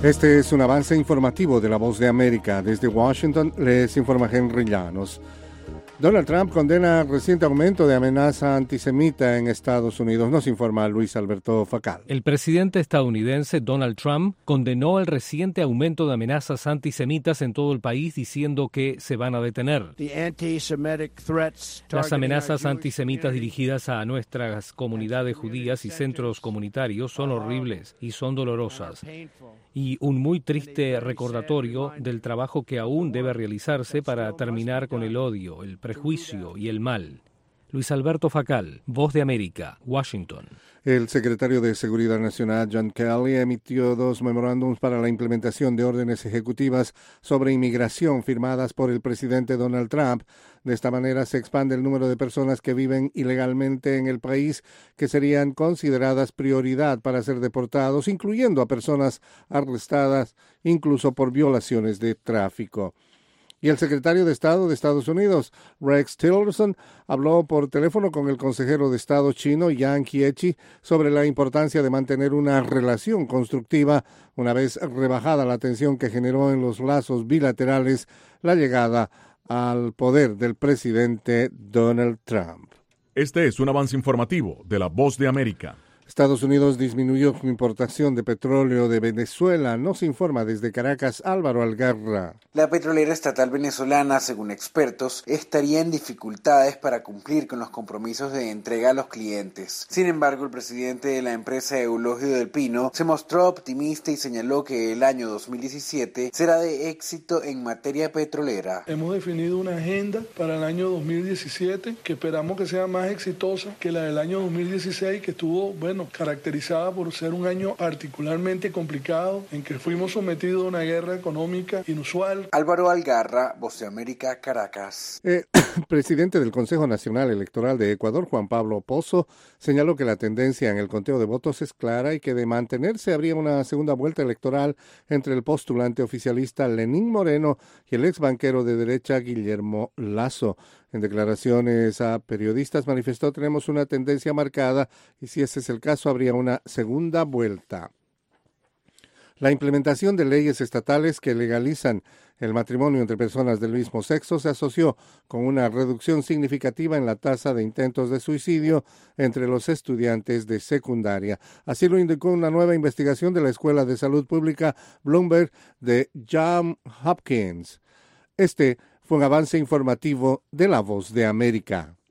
Este es un avance informativo de La Voz de América. Desde Washington les informa Henry Llanos. Donald Trump condena el reciente aumento de amenaza antisemita en Estados Unidos, nos informa Luis Alberto Facal. El presidente estadounidense Donald Trump condenó el reciente aumento de amenazas antisemitas en todo el país, diciendo que se van a detener. Las amenazas antisemitas dirigidas a nuestras comunidades judías y centros comunitarios son horribles y son dolorosas, y un muy triste recordatorio del trabajo que aún debe realizarse para terminar con el odio, el prejuicio y el mal. Luis Alberto Facal, Voz de América, Washington. El secretario de Seguridad Nacional, John Kelly, emitió 2 memorándums para la implementación de órdenes ejecutivas sobre inmigración firmadas por el presidente Donald Trump. De esta manera se expande el número de personas que viven ilegalmente en el país que serían consideradas prioridad para ser deportados, incluyendo a personas arrestadas incluso por violaciones de tráfico. Y el secretario de Estado de Estados Unidos, Rex Tillerson, habló por teléfono con el consejero de Estado chino, Yang Jiechi, sobre la importancia de mantener una relación constructiva una vez rebajada la tensión que generó en los lazos bilaterales la llegada al poder del presidente Donald Trump. Este es un avance informativo de La Voz de América. Estados Unidos disminuyó su importación de petróleo de Venezuela. Nos informa desde Caracas Álvaro Algarra. La petrolera estatal venezolana, según expertos, estaría en dificultades para cumplir con los compromisos de entrega a los clientes. Sin embargo, el presidente de la empresa Eulogio del Pino se mostró optimista y señaló que el año 2017 será de éxito en materia petrolera. Hemos definido una agenda para el año 2017 que esperamos que sea más exitosa que la del año 2016, que estuvo, caracterizada por ser un año particularmente complicado, en que fuimos sometidos a una guerra económica inusual. Álvaro Algarra, Voz de América, Caracas. El presidente del Consejo Nacional Electoral de Ecuador, Juan Pablo Pozo, señaló que la tendencia en el conteo de votos es clara y que de mantenerse habría una segunda vuelta electoral entre el postulante oficialista Lenín Moreno y el ex banquero de derecha Guillermo Lasso. En declaraciones a periodistas manifestó: tenemos una tendencia marcada y si ese es el caso habría una segunda vuelta. La implementación de leyes estatales que legalizan el matrimonio entre personas del mismo sexo se asoció con una reducción significativa en la tasa de intentos de suicidio entre los estudiantes de secundaria. Así lo indicó una nueva investigación de la Escuela de Salud Pública Bloomberg de Johns Hopkins. Este fue un avance informativo de La Voz de América.